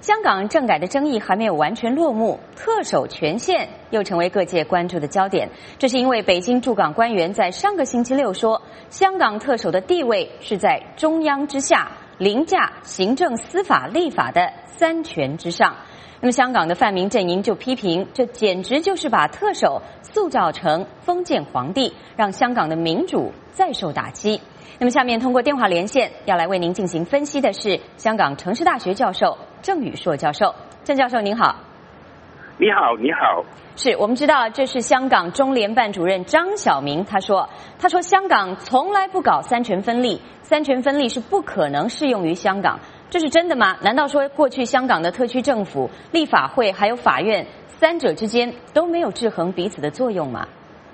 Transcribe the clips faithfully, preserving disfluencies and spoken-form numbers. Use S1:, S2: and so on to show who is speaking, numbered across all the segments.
S1: 香港政改的争议还没有完全落幕，特首权限又成为各界关注的焦点。这是因为北京驻港官员在上个星期六说，香港特首的地位是在中央之下，凌驾行政、司法、立法的三权之上。那么香港的泛民阵营就批评，这简直就是把特首塑造成封建皇帝，让香港的民主再受打击。那么下面通过电话连线要来为您进行分析的是香港城市大学教授郑宇硕教授。郑教授您好。
S2: 你好，你好。
S1: 是我们知道这是香港中联办主任张晓明他说，他说香港从来不搞三权分立，三权分立是不可能适用于香港，这是真的吗？难道说过去香港的特区政府、立法会还有法院三者之间都没有制衡彼此的作用吗？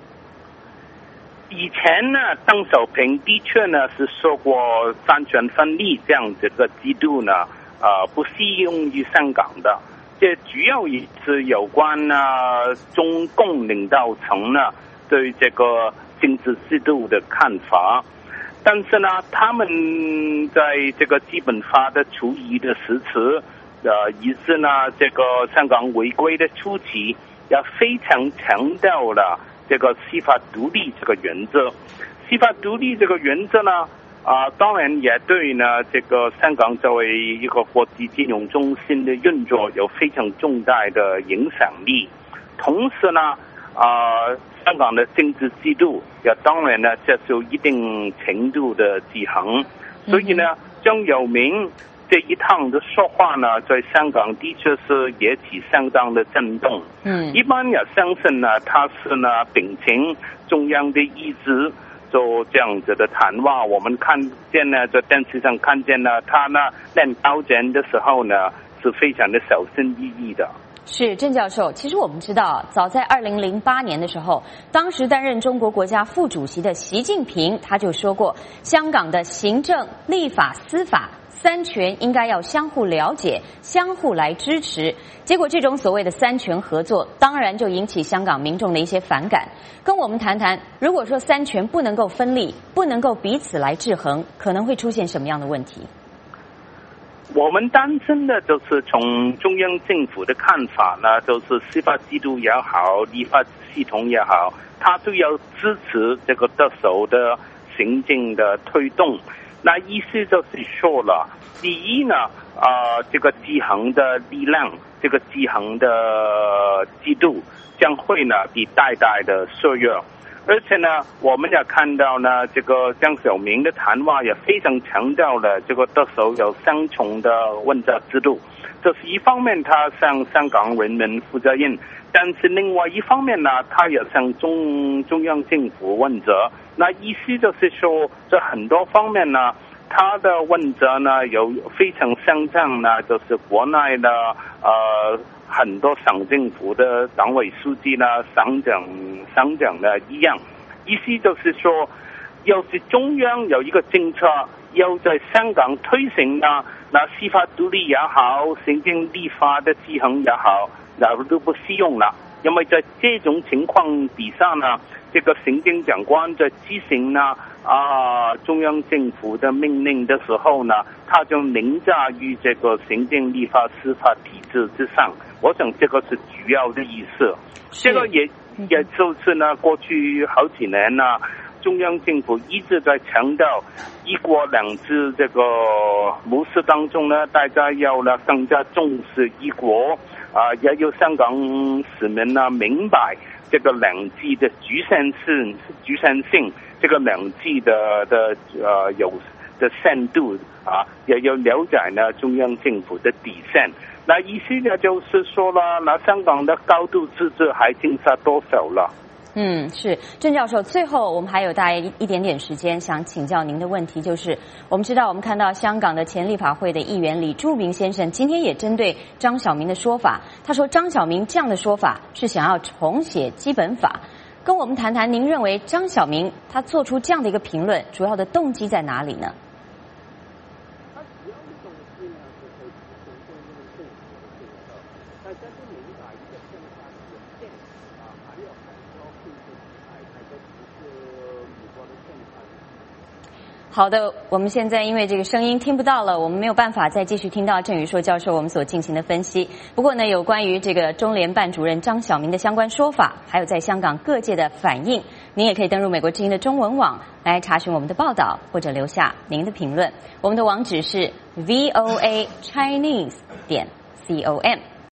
S2: 以前呢，邓小平的确呢是说过三权分立这样这个制度呢，呃，不适用于香港的。这主要也是有关呢中共领导层呢对这个政治制度的看法。但是呢，他们在这个基本法的处理的实词，呃，也是呢这个香港回归的初期，也非常强调了这个司法独立这个原则。司法独立这个原则呢，啊、呃，当然也对呢这个香港作为一个国际金融中心的运作有非常重大的影响力。同时呢，啊、呃，香港的政治制度也当然呢接受一定程度的制衡。所以呢，张晓明这一趟的说话呢，在香港的确是引起相当的震动。嗯，一般也相信呢，他是呢秉承中央的意志做这样子的谈话。我们看见呢，在电视上看见呢，他呢念高检的时候呢，是非常的小心翼翼的。
S1: 是郑教授，其实我们知道，早在二零零八年的时候，当时担任中国国家副主席的习近平他就说过，香港的行政、立法、司法三权应该要相互了解，相互来支持。结果这种所谓的三权合作，当然就引起香港民众的一些反感。跟我们谈谈，如果说三权不能够分立，不能够彼此来制衡，可能会出现什么样的问题？
S2: 我们担心的就是从中央政府的看法呢，就是司法制度也好，立法系统也好，它都要支持这个特首的行政的推动。那意思就是说了，第一呢，啊、呃，这个制衡的力量，这个制衡的制度将会呢被大大的削弱。而且呢，我们也看到呢，这个张晓明的谈话也非常强调了这个特首有双重的问责制度。这是一方面，他向香港人民负责任，但是另外一方面呢，他也向中中央政府问责。那意思就是说，在很多方面呢，他的问责呢有非常相像呢，就是国内的呃很多省政府的党委书记呢、省长、省长呢一样。意思就是说，要是中央有一个政策要在香港推行呢，那司法独立也好，行政立法的制衡也好，那都不适用了。因为在这种情况底下呢，这个行政长官在执行呢啊中央政府的命令的时候呢，他就凌驾于这个行政立法司法体制之上。我想这个是主要的意思。这个也也就是呢，过去好几年呢，中央政府一直在强调一国两制这个模式当中呢，大家要呢更加重视一国啊，也有香港市民呢明白这个两制的局限性、局限性，这个两制的的呃有的限度啊，也要了解呢中央政府的底线。那意思呢就是说了，那香港的高度自治还剩下多少了？
S1: 嗯，是郑教授。最后我们还有大概一点点时间，想请教您的问题就是，我们知道我们看到香港的前立法会的议员李柱铭先生今天也针对张晓明的说法，他说张晓明这样的说法是想要重写基本法。跟我们谈谈，您认为张晓明他做出这样的一个评论，主要的动机在哪里呢？ 好的，我们现在因为这个声音听不到了，我们没有办法再继续听到郑宇硕教授我们所进行的分析。不过呢，有关于这个中联办主任张晓明的相关说法，还有在香港各界的反应，您也可以登入美国之音的中文网来查询我们的报道，或者留下您的评论。我们的网址是 V O A Chinese 点 C O M。